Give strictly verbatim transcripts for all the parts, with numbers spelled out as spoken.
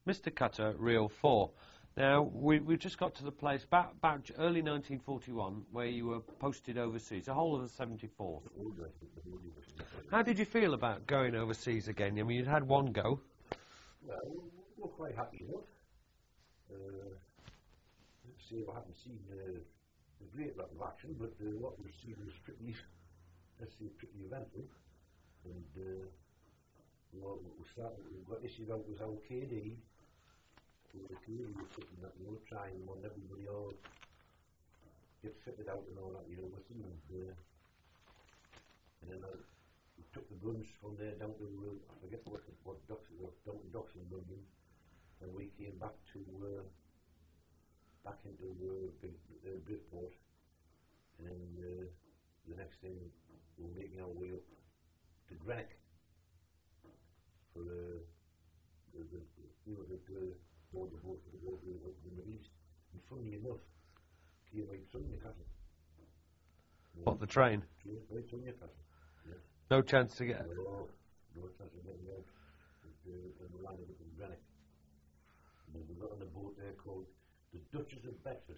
Mister Cutter, Reel four. Now, we, we've just got to the place, about, about early nineteen forty-one, where you were posted overseas, the whole of the seventy-fourth. How did you feel about going overseas again? I mean, you'd had one go. Well, we're quite happy enough. Uh, see, I haven't seen uh, a great lot of action, but uh, what we've seen was pretty, let's say, pretty eventful. And uh, well, we started, we got issued out with our K D. So the K D was sitting that, you know, trying on everybody all get fitted out and all that, you know, with them. And, uh, and then I we took the guns from there down to, uh, I forget what, what docks it was, down to docks in London. And we came back to, uh, back into uh, Big, uh, Bridport. And then uh, the next thing, we were making our way up to Greenock for uh, the, the, you know, the, the board the boat to go to the Middle East. And funny enough, came right through Newcastle. What, the train? Came right through Newcastle. Yeah. No chance to get... No, no chance of getting out. And we landed up in Greenock. And we got on a boat there called the Duchess of Bedford.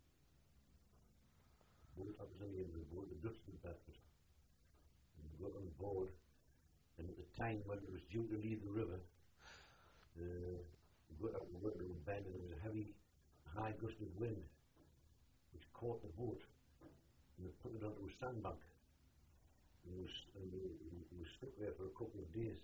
Boat, that was the name of the boat, the Duchess of Bedford. And we got on board, and at the time when it was due to leave the river, uh, we got out, we got to a bend, and there was a heavy, high gust of wind, which caught the boat, and they put it onto a sandbank. And it was, and we, we was stuck there for a couple of days.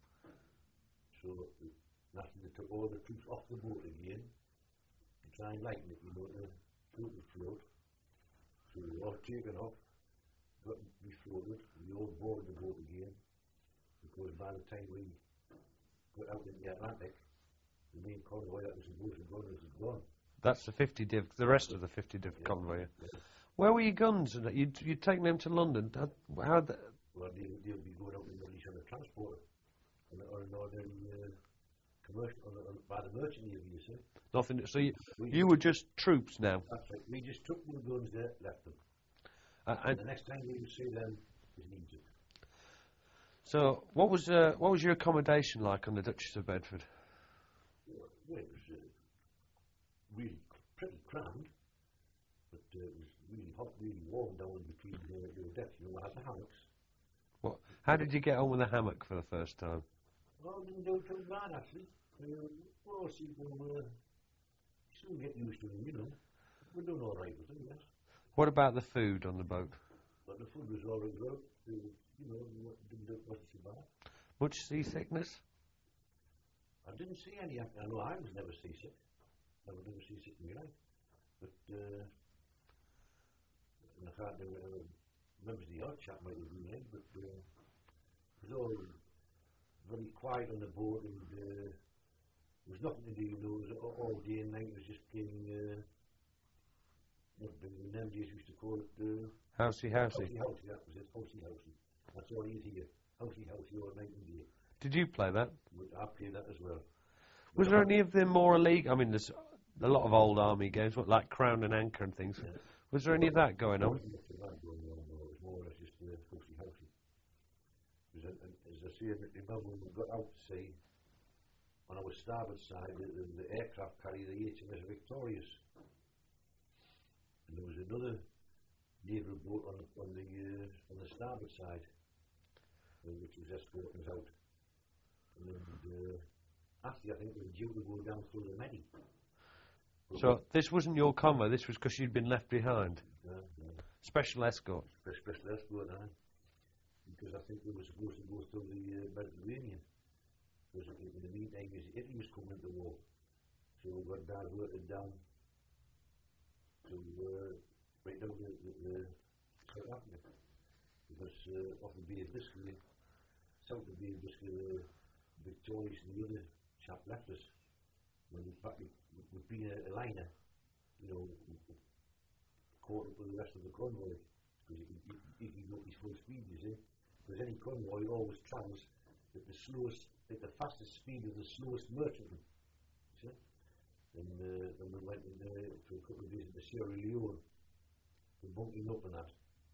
So after they took all the troops off the boat again, to try and lighten it, you know, to float the float. So we were all taken off, got refloated, we all boarded the boat again, because by the time we got out in the Atlantic, the main convoy that was supposed to go was gone. That's the fifty div, the rest of the fifty div Yeah, convoy. yeah. Where were your guns? And that? You'd, you'd taken them to London. How, how the, Well, they'll, they'll be going out in the Middle East on a transporter, on, a, on an ordinary uh, commercial, on a, on, by the merchant navy, you see. nothing. So you, We you were just troops now. That's right. We just took the guns there, left them. Uh, And and the next time we would see them is in Egypt. so, what was uh, what was your accommodation like on the Duchess of Bedford? Well, it was uh, really pretty crammed, but uh, it was really hot, really warm down between uh, your decks. You know, I had the hammocks. What? How did you get on with the hammock for the first time? Well, I didn't do too bad actually. Uh, well, see, we'll uh, soon get used to them, you know. We're doing all right with them, yes. What about the food on the boat? But the food was all right, well. Uh, you know, it didn't do wasn't too bad. Much seasickness? I didn't see any. I know I was never seasick. I was never seasick in my life. But uh, and I can't uh, remember the odd chap might have been in, but uh, it was all very quiet on the boat, and uh, there was nothing to do. You know, it was all, all day and night. It was just playing. Uh, what the them days used to call it. Uh, Housey, housey. housey, housey. That was it. Housey, housey. That's all you'd hear. Housey, housey all night and day. Did you play that? I played that as well. Was there any of the more illegal? I mean, there's a lot of old army games, what, like Crown and Anchor and things. Yeah. Was there any of that going on? There wasn't much of that going on, no. It was more or less just uh, housey, housey. As I, as I say, I remember when we got out to sea, on our starboard side, the, the, the aircraft carrier, the H M S Victorious. And there was another naval boat on the, on the, uh, on the starboard side, uh, which was escorting us out. And then, uh, actually, I think we were due to go down through the Medi. So this wasn't your convoy, this was because you'd been left behind? Yeah, yeah. Special escort? Special escort, aye. Because I think we were supposed to go through the uh, Mediterranean. Because in, in the meantime, Italy was coming to war. So we got diverted down to, uh, right down to uh, South Africa. Because uh, off the Bay of Biscay, south of the Bay of Biscay, uh, Victorious and the other chap left us. When in fact we'd been a, a liner, you know, caught up with the rest of the convoy. Because he can, he can go at his full speed, you see. Because any convoy always travels at the slowest, at the fastest speed of the slowest merchantman. You see? And uh, then we went in there for a couple of days into Sierra Leone, we bunking up on that.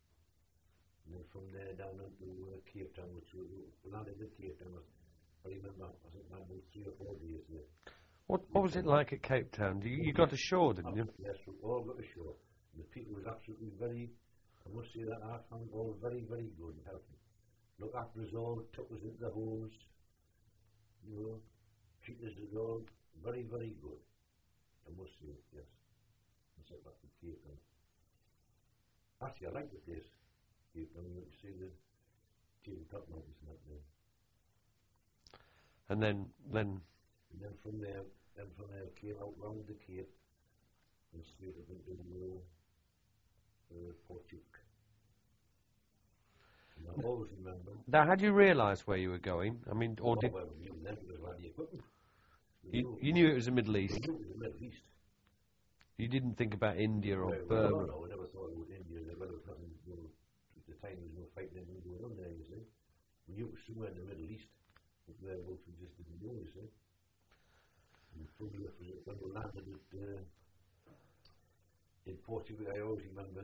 And then from there down into uh, Cape Town, which we, we landed in Cape Town. I remember, I think I had about three or four days there. What What was it like at Cape Town? You, you got ashore, didn't you? Yes, we all got ashore. And the people was absolutely very, I must say that I found all very, very good and helping. Look after us all, took us into the homes, you know, treated us all very, very good. I must say, yes. I said back to Cape Town. Actually, I like the place. Cape Town, you see the tabletop mountains and that there. And then, then And then from there, then from there came out round the Cape and straight up into uh, uh, Portugal. And I always remember. now, had you realised where you were going? I mean, or oh, did well, we knew then because we had the equipment. We you, knew, you knew it was the Middle East? we knew it was the Middle East. You didn't think about India or Well, Burma? no, no, we never thought about India. There was nothing, you know, at the time there was no fighting anything going on there, you see. We knew it was somewhere in the Middle East, but whereabouts we just didn't know, you see. And probably when we landed at, uh, in Portugal, I always remember,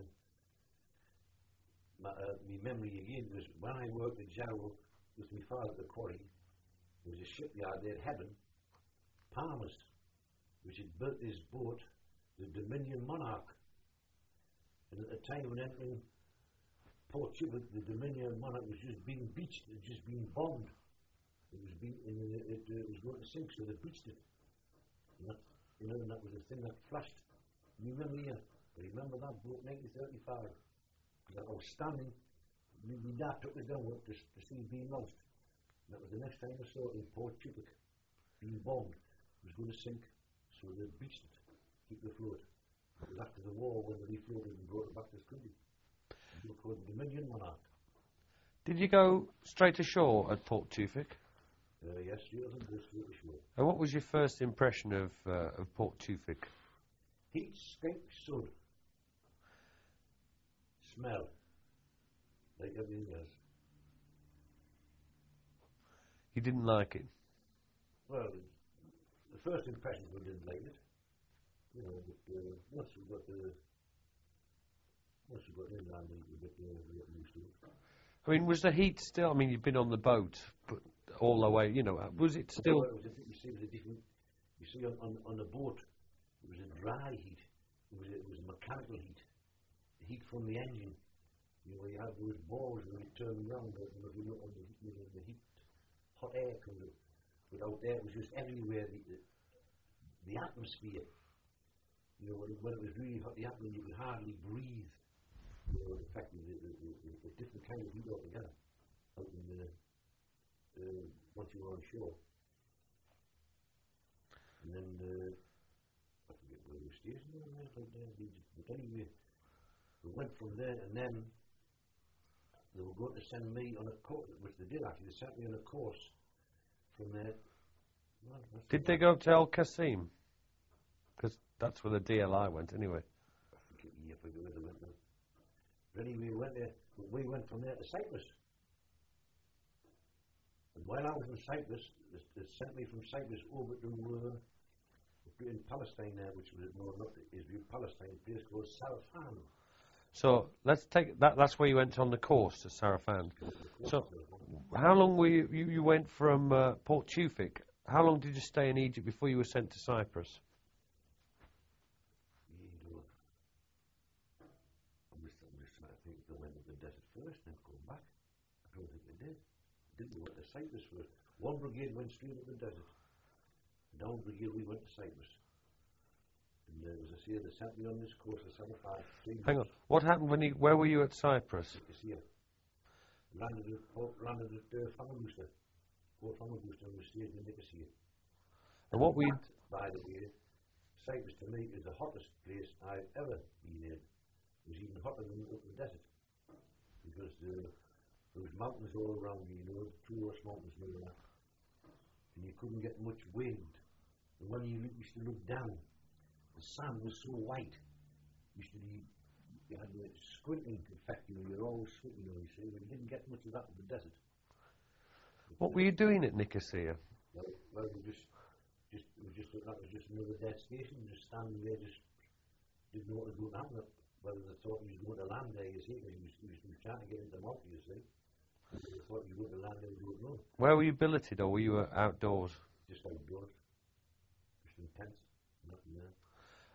my, uh, my memory again was when I worked at Jarrow with my father at the quarry, there was a shipyard there at Heaven, Palmers, which had built this boat, the Dominion Monarch. And at the time when entering Port Chubut, the Dominion Monarch was just being beached, it had just been bombed. It was being, and it, it, uh, it was going to sink, so they beached it. And that, you know, and that was the thing that flashed. You remember here? I remember that boat, nineteen thirty-five. Because I was standing, my, my dad took us down to, to see it being lost. And that was the next time I saw it in Port Chubut, being bombed. It was going to sink, so they beached it, keep it afloat. It was after the war when they refloated and brought it back to this country. It was called the Dominion Monarch. Did you go straight ashore at Port Tewfik? Uh, yes, straight on the straight ashore. And what was your first impression of uh, of Port Tewfik? Heat, stink, sun. Smell. Like everything else. You didn't like it? Well, the first impression we didn't like it. You know, but uh, once we got the once we got inland, we got uh, we got used to it. I mean, was the heat still? I mean, you've been on the boat, but all the way. You know, was it still? Well, it was a, you see, it was a different. You see, on, on on the boat, it was a dry heat. It was a, it was a mechanical heat. The heat from the engine. You know, you have those balls when you turn them around, and if you look on the, you know, the heat, hot air comes up. But out there, it was just everywhere. The the, the atmosphere. You know, when it, when it was really hot, the atmosphere, you could hardly breathe. You know, the fact that the, the, the, the different kind of heat altogether. Out in the uh, once you were on shore. And then, uh, I forget where we stayed, out there, but anyway, we went from there, and then they were going to send me on a course, which they did actually, they sent me on a course from there. Well, Did they go to El Qasim? Because that's where the D L I went, anyway. I forget the year, I forget where they went there. But anyway, we went there, but we went from there to Cyprus. And while I was in Cyprus, they, they sent me from Cyprus over to uh, in Palestine there, which was more not Israel, Palestine, a place called Sarafan. So let's take that. That's where you went on the course to Sarafan. So, how long were you? You, you went from uh, Port Tewfik. How long did you stay in Egypt before you were sent to Cyprus? I'm just, I'm just trying to think if they went to the desert first and come back. I don't think they did. They didn't go to Cyprus first. One brigade went straight to the desert. Down brigade we went to Cyprus. And uh, as I say, they sent me on this course of seventy-five. Hang on. What happened when you? Where were you at Cyprus? Nicosia. Landed at Port, landed at uh, Famagusta. Port Famagusta, and we stayed in Nicosia. And what we? By the way, Cyprus to me is the hottest place I've ever been in. It was even hotter than up in the desert. Because uh, there was mountains all around you, you know, two horse mountains and all that. And you couldn't get much wind. And when you look, used to look down, the sand was so white. You used to be, you had the squinting effect, you know, you're always squinting, you know, you see, but you didn't get much of that in the desert. What were you doing at Nicosia? Well, well we just, just, it was just, that was just another dead station, just standing there, just didn't know what was going to happen. Whether they thought he was going to land there, you see, because he was, he was, he was trying to get into Malta, you see. They thought he was going to land there, we don't know. Where were you billeted, or were you uh, outdoors? Just outdoors. Just in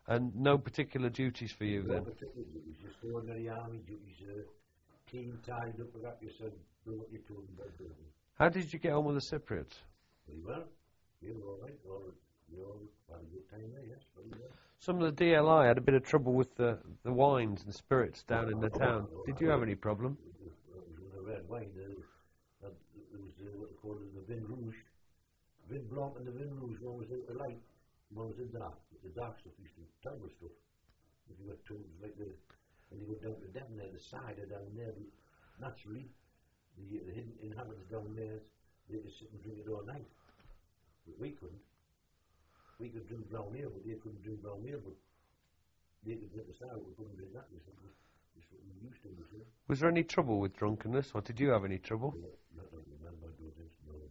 And no particular duties for you No then? particular duties, just ordinary army duties, uh, clean, tied up, like you said, do what you told them about doing. How did you get on with the Cypriots? Very well. You were all right. All, you all had a good time there, yes, very well. Some of the D L I had a bit of trouble with the, the wines and spirits down in the town. Did you have any problem? It was, it was with the red wine. Uh, uh, it was uh, what they call it, the Vin Rouge. Vin Blanc and the Vin Rouge, one was a light, one was a dark. The dark stuff used to be terrible stuff. If you went to, like the, when you go down to Devon there, the cider down there, but naturally, the, the hidden inhabitants down there, they just sit and drink it all night. But we couldn't. We could drink brown ale, but they couldn't drink brown ale, but they could drink the cider, we couldn't drink that. We said, that's what we used to, we said. Was there any trouble with drunkenness, or did you have any trouble? No, not that I remember doing this, no.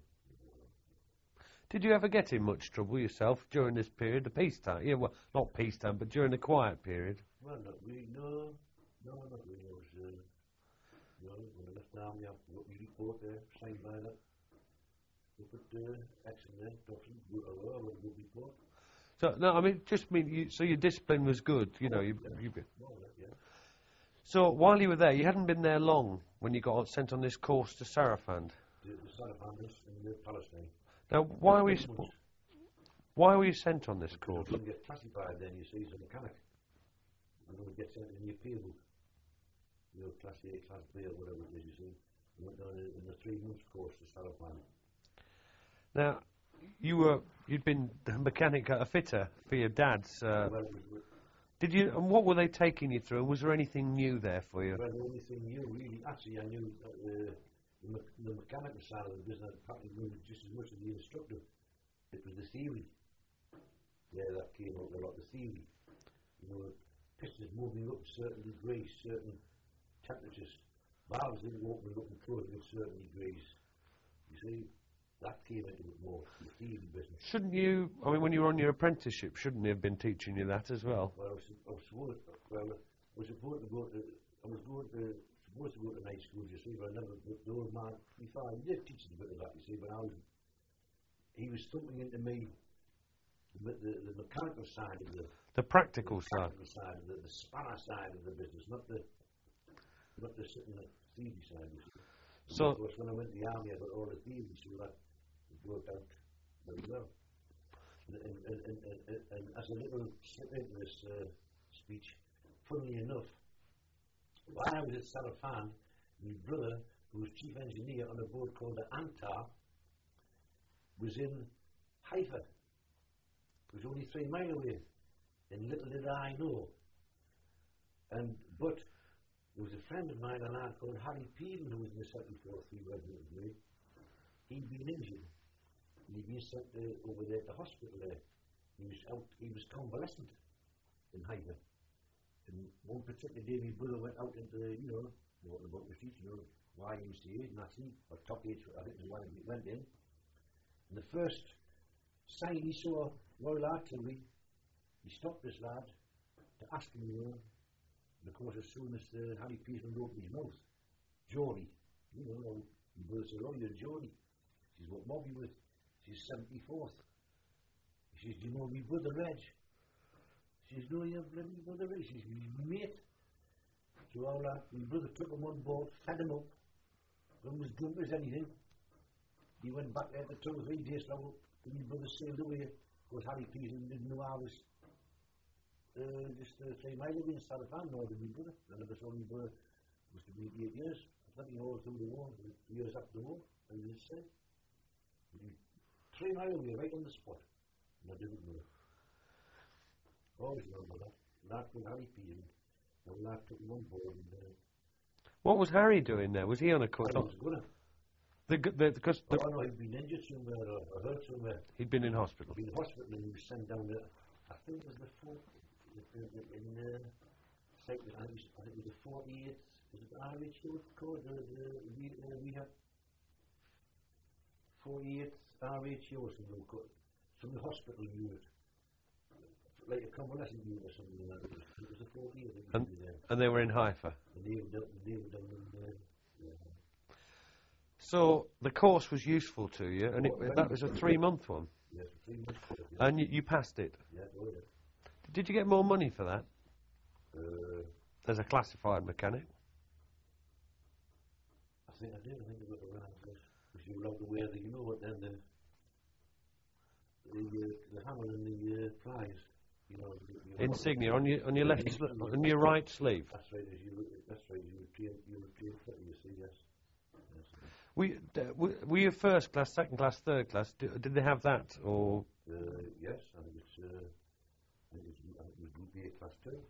Did you ever get in much trouble yourself during this period, the peacetime? Yeah, well, not peacetime, but during the quiet period. Well, not really, no. No, not really. I was, uh, no, when I left the army, I got my report there, signed by that. Up at uh, Exon there, Dawson, good, I got a good report. So, no, I mean, just mean, you, so your discipline was good, you know. You, Yeah, you, more or less, yeah. so, while you were there, you hadn't been there long when you got sent on this course to Sarafand. The, the Sarafanders in uh, Palestine. Now, why were you, Six sp- months. why were you sent on this course? You get classified then, you see, as a mechanic. And then you get sent in your peer book. You know, class A, class B, or whatever it is, you see. You went down in, in the three months course to Sarafand. Now, you were, you'd been a mechanic, a fitter for your dad's. Uh, Well, it was, did you, and what were they taking you through? Was there anything new there for you? well, the only thing you really, actually, I knew that the, the, me- the mechanical side of the business, I practically knew just as much as the instructor. It was the theory. Yeah, that came out a lot, the theory. You know, pistons moving up certain degrees, certain temperatures. Valves didn't open up and close at certain degrees. You see, that came into it more, the theory business. Shouldn't you, I mean, when you were on your apprenticeship, shouldn't they have been teaching you that as well? Well, I was, I was supposed, well, I was supposed to go to, I was going to, supposed to go to night school, you see, but I never, the old man, my father, he did teach us a bit of that, you see, but I was, he was thumping into me the, the, the mechanical side of the, The practical the side. practical side, the, the spanner side of the business, not the, not the sitting the theory side, you see. So- of course, when I went to the army, I got all the theory, so that it worked out very well. And, and, and, and, and, and as a little slip into this uh, speech, funnily enough, while I was at Sarafan, my brother, who was chief engineer on a boat called the Antar, was in Haifa. It was only three miles away, and little did I know. And but there was a friend of mine, a lad called Harry Peeden, who was in the seventy-fourth Free Regiment with me. He'd been injured, and he'd been sent uh, over there to hospital there. He was out, he was convalescent in Haifa. And one particular day, my brother went out into the, you know, walking about the streets, you know, Y M C A, Nazi, or top eight, I think it was one he went in. And the first sign he saw Royal Artillery, he stopped this lad to ask him, you know, and of course, as soon as uh, Harry Pearson opened his mouth, Geordie, you know, my brother said, oh, you're Geordie. He says, what mob you with? She's seventy-fourth. He says, do you know my brother Reg? She says, no, you're bloody brother Reg. She says, he's my mate. So all that, my brother took him on board, fed him up, got him as drunk as anything. He went back there for two or three days, so my brother sailed away, because Harry Pearson didn't know I was uh, just uh, three miles away in Sarafan, nor did my brother. I never saw my brother. It must have been eight years. I think all through the war, years after the war, I just said. Three miles away, right on the spot. And I didn't know. Always remember that. That was Harry Pearson. And that took him on board. And, uh, What was Harry doing there? Was he on a course? I was gonna. The, g- the, because Oh, the, no, he'd been injured somewhere or, or hurt somewhere. he'd been in hospital. He'd been in hospital and he was sent down there. I think it was the fourth, in, in uh, Cyprus, I think it was, I think it was the forty-eighth, was it R H O called? The, the, the, uh, we have forty-eighth R H O, something called, from the hospital unit. Like a convalescent unit or something like that. It was, it was the forty-eighth. It And, was there. and they were in Haifa. And they were down, they were down in uh, yeah. So the course was useful to you, and it, Oh, very that was a useful. three-month one, Yeah, for three months. Yeah, and you, you passed it. yeah, oh, yeah. Did you get more money for that Uh, as a classified mechanic? I think I did. I think I got the right place. Because you were out the way that you know what then the the, uh, the hammer and the uh, plies. You know, you, you Insignia on your on your left sli on your right sleeve. That's right. As you that's right. You were trained. You were trained fitter. You see, yes. yes. Were you, d- were were you first class, second class, third class? D- did they have that or? Uh, yes, I think it's. Uh, I think it's. I think it was Group A class two.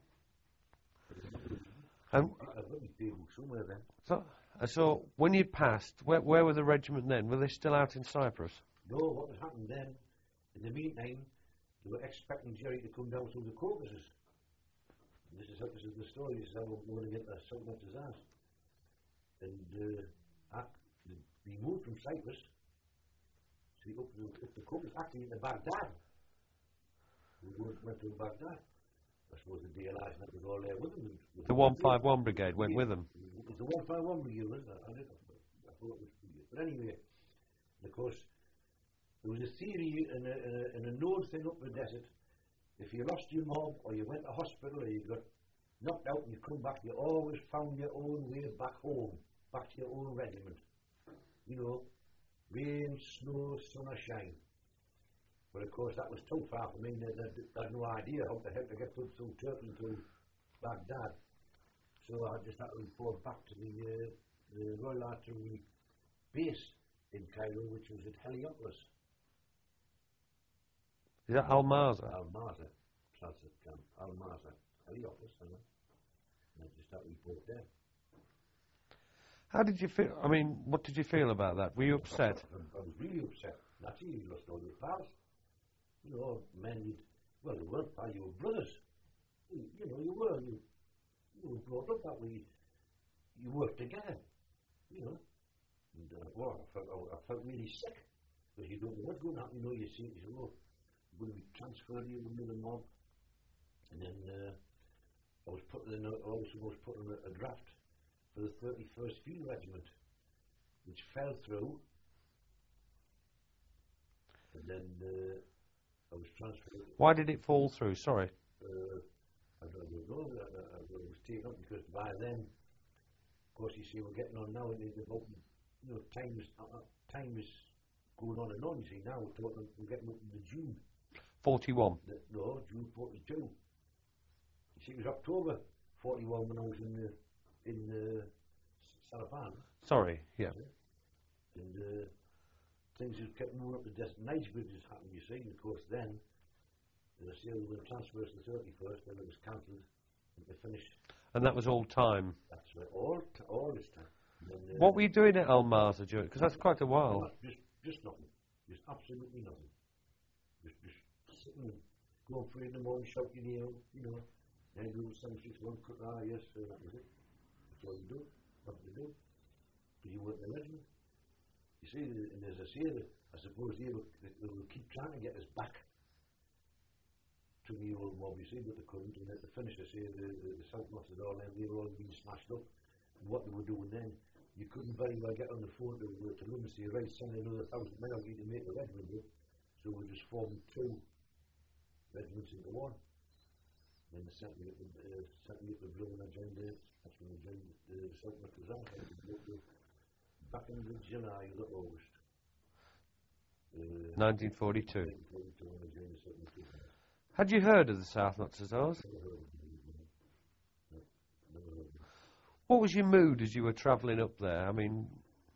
And I've got my daybook somewhere then. so, uh, so when you passed, where where were the regiment then? Were they still out in Cyprus? No, what had happened then? In the meantime, they were expecting Jerry to come down through the Caucasus. And this is how, this is the story. This is how we're going to get the Sultan's ass. And uh, at, we moved from Cyprus to up the, up the Caucasus, actually into Baghdad. We went, went to Baghdad. I suppose the D L Is that was all there with them. With The one five one Brigade went with them. It was the one five one Brigade, wasn't it? I, did, I thought it was Brigade. But anyway, of course, there was a theory and a, and a, and a known thing up the desert. If you lost your mom, or you went to hospital, or you got knocked out and you come back, you always found your own way back home, back to your own regiment. You know, rain, snow, sun or shine. But of course that was too far for me. They, they, they had no idea how the hell to get through, through Turkey to Baghdad. So I just had to report back to the, uh, the Royal Artillery base in Cairo, which was at Heliopolis. Is that Al-Maza? Al-Maza, transit camp, Al-Maza, Heliopolis, I know. And I just had to report there. How did you feel? I mean, what did you feel about that? Were you upset? I, I was really upset. Naturally, you lost all your pals. You know, men, you'd, well, you weren't pals, you were brothers. You, you know, you were. You, you were brought up that way. You worked together. You know. And, uh, well, I felt, I, I felt really sick. Because you don't know what's going to happen. You know, you see, you say, oh, you're going to be transferred here with the mob. And then uh, I was put in, a, I also was put in a, a draft for the thirty-first Field Regiment, which fell through. And then uh, I was transferred. Why did it fall through? Sorry. Uh, I don't know. I, I, I was taken up because by then, of course, you see, we're getting on now, and it's about, you know, times uh, time is going on and on. You see, now we're talking, we're getting up into June. Forty-one. The, no, June forty-two. You see, it was October forty-one when I was in the in uh, Salapan. Sorry. Yeah. And uh, things just kept moving up the desert. Knightsbridge has happened, you see, and of course then, as I say, we were transferred to the thirty-first, and it was cancelled, and they finished. And that was all time. That's right, all, t all this time. Then, uh, What were you doing at Al-Maza during? Because that's quite a while. not, just, just nothing. Just absolutely nothing. Just, just sitting, going through in the morning, shouting, you know, you know, then do seven six one, cut, ah, yes, uh, that was it. That's all you do. What you do. Because you weren't in the regiment. You see, and as I say, I suppose they will, they will keep trying to get us back to the old mob, you see, but they couldn't. And at the finish, I say, the, the, the Southerners and all them, they were all being smashed up. And what they were doing then, you couldn't very well get on the phone to, to them and say, right, send another thousand men, I'll need to make a regiment up. So we just formed two regiments into one. Then they sent me up the, uh, sent me up the blue, and I joined the, that's when I joined the uh, Southerners. Back in the July or August. Uh, nineteen forty-two. nineteen forty-two when I joined the Southerners. Had you heard of the South Notazars? What was your mood as you were travelling up there? I mean,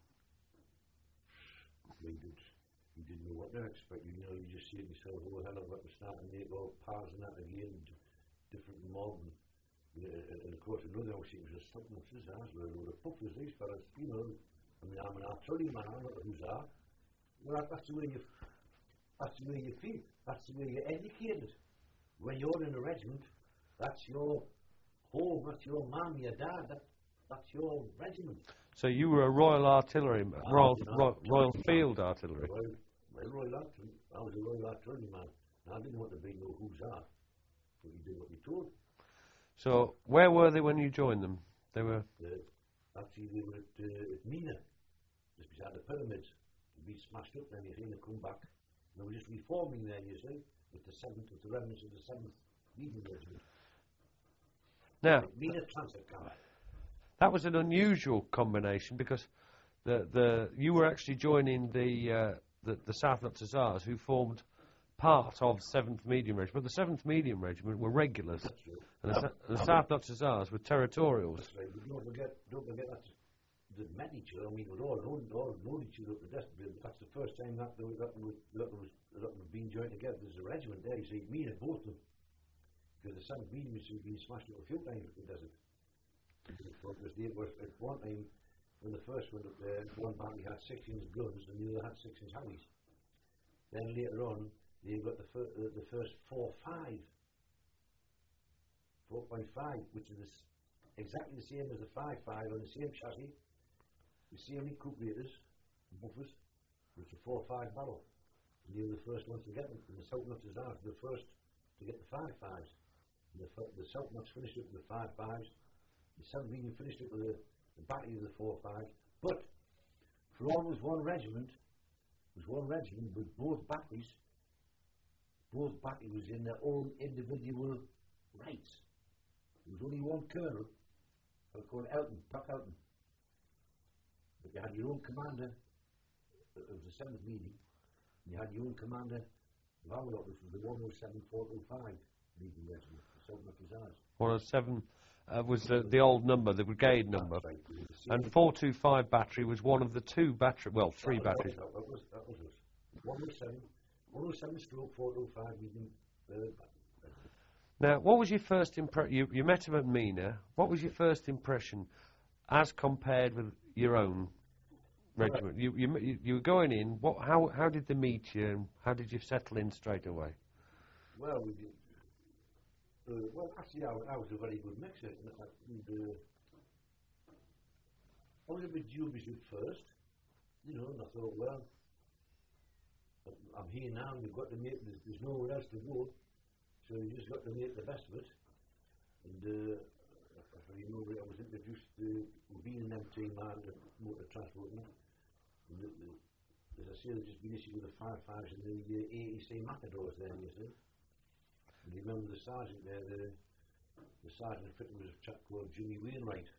We, did, we didn't know what to expect. You know, you just see it yourself, oh, hell, I've got to start and make all pals and that again, different mob. And, uh, and of course, another thing was just something that's his ass, where the puffers, these fellas, you know. I mean, I'm an artillery man, I'm not a hussar. Well, that, that's the way you, that's the way you feel. That's the way you're educated. When you're in a regiment, that's your home, that's your mum, your dad, that, that's your regiment. so you were a Royal Artillery, man, Ah, Royal, you know, Royal, Royal man. Field Artillery. Well, well, Royal Artillery, I was a Royal Artillery man. And I didn't want to be no hussar, but you did what you told. So where were they when you joined them? They were. Uh, actually, they were at, uh, at Mina, just beside the pyramids. They'd be smashed up then, you see, and they come back. And they were just reforming there, you see, with the seventh, with the remnants of the seventh medium regiment. Now, Mina transit camp. that was an unusual combination because the the you were actually joining the uh, the, the South Notts Hussars, who formed part of seventh Medium Regiment, but the seventh Medium Regiment were regulars, That's right. and the, Sa- and the South Notts Hussars were territorials. That's right. But don't forget, don't forget that they met each other. I mean, we'd all known, all known each other up to death. But that's the first time that there was, that was, that was, that was being joined together. There's a regiment there. You see, me and both of them. Because the seventh Medium was being smashed up a few times in the desert. Because they were, at one time, when the first went up there, one battery had six inch guns and the other had six inch Howies. Then later on, they got the, fir- uh, the first four five, four point five, which is the s- exactly the same as the five five on the same chassis, the same recuperators, buffers, with the four five barrel. And they were the first ones to get them. And the South Notts Hussars were the first to get the five fives. And the, f- the South Notts finished up with the five fives. The seventh Medium finished up with the, the battery of the four fives. But for all was one regiment, was one regiment with both batteries. Both batteries was in their own individual rights. There was only one colonel, called Elton, Doc Elton. But you had your own commander of the seventh Medium, and you had your own commander of our lot, which was the one oh seven four oh five Medium Regiment, the South Notts Hussars. one oh seven uh, was the, the old number, the brigade number, Right, and four two five battery was one of the two battery, well, three that, batteries. That, that, was, that was us. one oh seven, one oh seven stroke four oh five Medium. Uh, Now, what was your first impression? You, you met him at Mina. What was your first impression as compared with your own regiment? You, you, you, you were going in. What? How, how did they meet you? And how did you settle in straight away? Well, we did. Uh, well, actually, I, I was a very good mixer. And, uh, and, uh, I was a bit dubious at first, you know, and I thought, well, I'm here now, and you've got to make, there's, there's nowhere else to go, so you just got to make the best of it. And uh, if I remember, I was introduced to being an M T man to motor transport. And the, the, as I say, there's just been issued with the five fives and the uh, A E C Matadors there, you see. And you remember the sergeant there, the, the sergeant fitting was a chap called Jimmy Wainwright.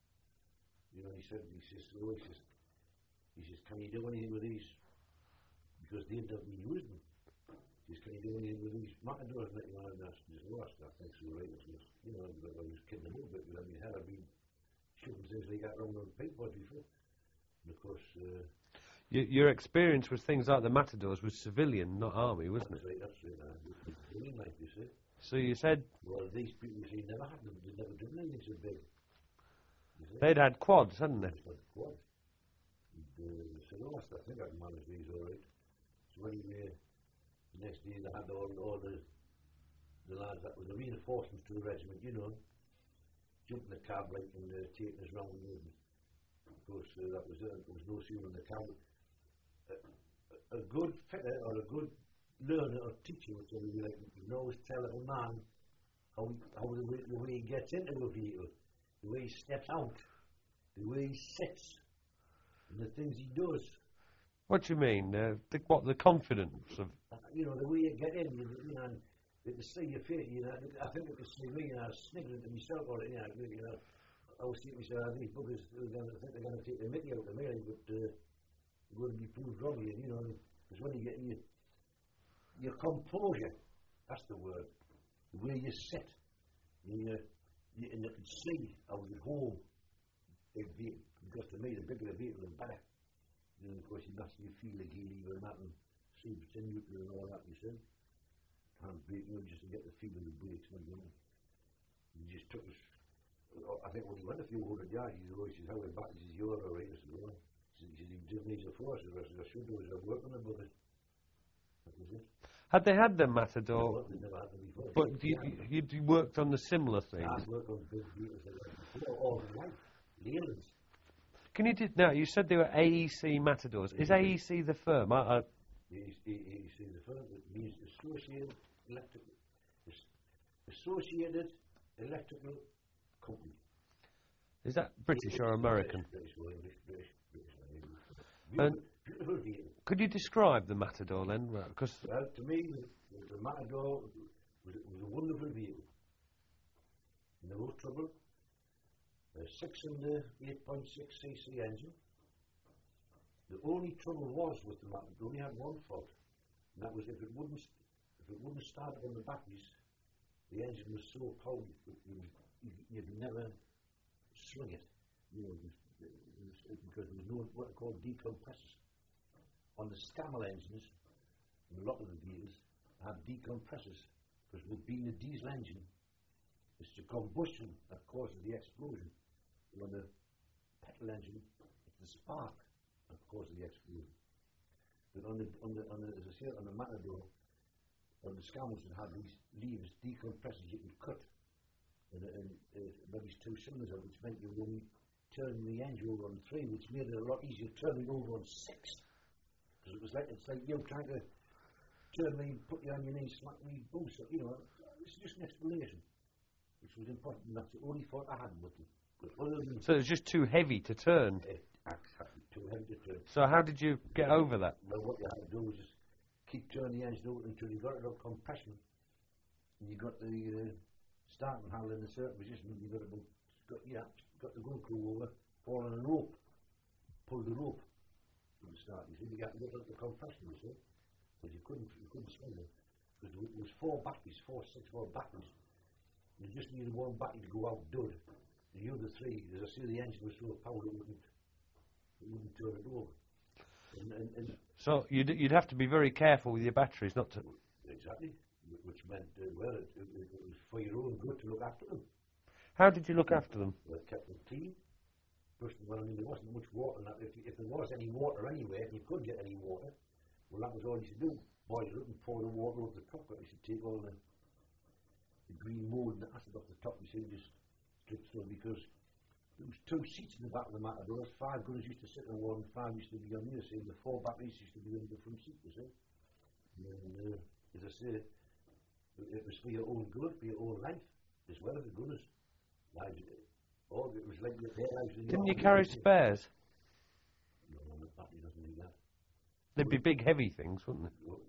You know, he said, he says, oh, he says, he says, can you do anything with these? Because they've not been used them. He says, can you do anything with these Matadors? And I said, well, I think so, right? I says, you know, I was kidding a little bit, but I mean, hell, I've been shooting things like that around on paintballs before. And of course, uh, Your, your experience with things like the Matadors was civilian, not army, wasn't that's it? right, that's right. Uh, really like you say. So you said Well, these people, you see, never had them. They never done anything so big. You see? they'd had quads, hadn't they? Just had the quad. And, uh, so last, I think I can manage these all right. So anyway, the next day they had all, all the the lads that were the reinforcements to the regiment, you know, jumping the cab like and uh, taking us round. And of course, uh, that was it. There was no sooner in the cab. A, a, a good fitter or a good learner or teacher would tell you, like, you can always tell a man how, how the, way, the way he gets into a vehicle, the way he steps out, the way he sits, and the things he does. What do you mean? Uh, the, what the confidence of? Uh, you know, the way you get in, you, you know, and they can see your face, you know, I think they can see me, you know, sniggering to myself or, you know, you know, I was thinking, uh, these buggers, they're gonna, I think they're going to take the mickey out of me, but uh, they're going to be proved wrong, you know, because when you get in your, your composure, that's the word, the way you sit, you, you, and you can see I was at home, big vehicle, because to me the bigger the vehicle the better. And of course you naturally feel the gear lever and that and see if it's in neutral and all that, you see. Hand brake, you know, just to get the feel of the brakes when you know. He just took us, I think when he went a few hundred yards, he said, oh, he says, how many batteries is yours alright? I said, well, he said, he didn't need the force, I said, I should do is I've worked on it, but it. That was it. Had they had the Matador? Well, they never had them before. But you, you, you worked on the similar things. I've worked on big vehicles like that before, all my life. Leylands. Can you did now? You said they were A E C Matadors. Is A E C the firm? I, I, A E C, the firm that means Associated Electrical, Associated Electrical Company. is that British or American? British, British, British, British, British. And Beautiful, beautiful vehicle. could you describe the Matador then? Because Well, to me, the, the Matador, was, it was a wonderful vehicle. No trouble. A six-cylinder, eight point six c c engine. The only trouble was with the Matador, it only had one fault, and that was if it wouldn't, if it wouldn't start on the batteries, the engine was so powerful that you, you, you'd never swing it, you know, it was, it was, it, because there was no what are called decompressors. On the Scammell engines, and a lot of the vehicles had decompressors, because with being a diesel engine, it's the combustion that causes the explosion. On the petrol engine, it's the spark that causes the explosion. But on the, on the, on the, as I say, on the Matador, on the Scammells that had these levers, decompressors you can cut, and, and uh, maybe two cylinders out, which meant you would only turn the engine over on three, which made it a lot easier turning over on six. Because it was like, it's like you know, trying to turn me, put you on your knees, smack me, boost, you know, it's just an explanation, which was important, and that's the only thought I had with it. So it was just too heavy to turn. Exactly, too heavy to turn. So how did you get over that? Well, what you had to do was just keep turning the engine over until you got it up compression, and you got the uh, starting handle in a certain position. You got it, got yeah, got the gun crew over, fall on a rope, pull the rope from the start. You see, you got to get up the compression, you see, because you couldn't, you couldn't swing it because there was four batteries, four six volt batteries. You just needed one battery to go out dud. The other three, as I say, the engine was so powerful it wouldn't, it wouldn't turn it over. And, and, and so you'd, you'd have to be very careful with your batteries not to... Exactly, which meant, uh, well, it, it, it was for your own good to look after them. How did you look after them? Well, kept them clean. First of all, I mean, there wasn't much water in that. If, if there was any water anywhere, if you could get any water, well, that was all you should do. Boil it up and pour the water over the top. You should take all the, the green mold and the acid off the top, you see, just so because there was two seats in the back of the Matadors, five gunners used to sit on one, five used to be on the other side, the four batteries used to be in the front seat, you see. And uh, as I say, it was for your own good, for your own life, as well as the gunners. Like, oh, it was like their lives. Didn't you carry spares? No, the battery doesn't do that. They'd be big, heavy things, wouldn't they? Well,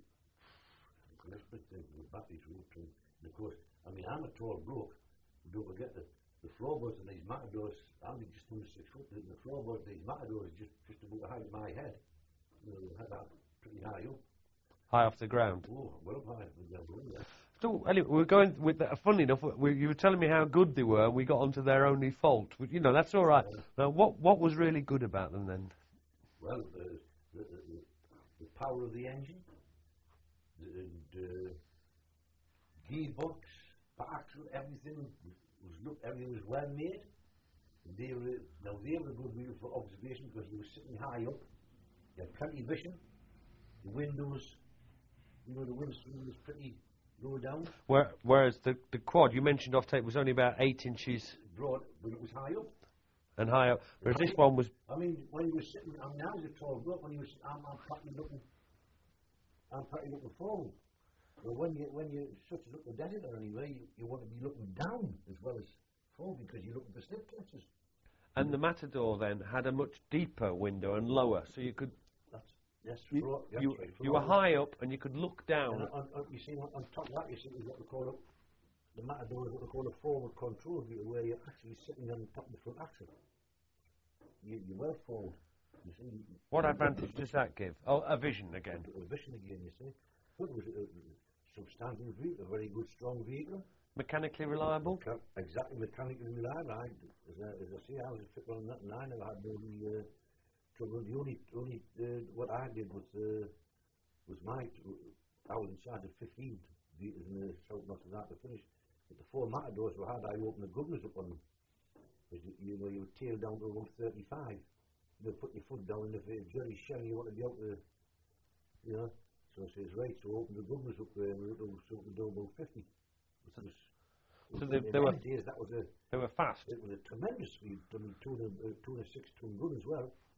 the batteries were up to, and of course, I mean, I'm a tall bloke, don't forget that. The floorboards in these Matadors, I'm just under six foot, and the floorboards in these Matadors is just, just about the height of my head. You know, had that pretty high up. High off the ground? Oh, well up high off the ground, yeah. So, anyway, we we're going with that. Funny enough, we, you were telling me how good they were, and we got onto their only fault. You know, that's all right. Now, what, what was really good about them then? Well, the, the, the, the power of the engine, the, the gearbox, the axle, everything was look, everything was well made. They were now they were a good wheel for observation because they were sitting high up. They had plenty of vision. The windows, you know, the windscreen was pretty low down. Where, whereas the the quad you mentioned off tape was only about eight inches broad, but it was high up. And high up. Whereas this one was. I mean, when you were sitting, I mean, I was a tall bloke. When you were, I'm, I'm practically looking, I'm practically looking forward. Well, when you when you such as up the desert or anyway, you, you want to be looking down as well as forward because you're looking for slip catches. And the Matador then had a much deeper window and lower, so you could. That's yes. You, floor, yes, you, right, you were high up and you could look down. And on, on, you see, on, on top of that, you see what we call it. The Matador is what we call a forward control view, where you're actually sitting on top of the front axle. You you were forward. You see. What advantage does that give? Oh, a vision again. A vision again, you see. But it was a, a substantive vehicle, a very good, strong vehicle. Mechanically reliable? Mecha exactly, mechanically reliable. I, as, I, as I say, I was a fit on that, and I never had any uh, trouble. The only, only uh, what I did was, uh, was my, I was in charge of fifteen vehicles in the south north of that to finish. But the four Matadors we had, I opened the governors up on them. Because you, you know, you would tail down to about thirty-five. You put your foot down, and if it's very shelly, you want to be out the, you know. So I says, right, so open the governors up there, and we were so we do about fifty. Which was, so they, they were days, that was a, they were fast. It was a tremendous speed. I mean, two and a, uh, two and a six ton gun as well.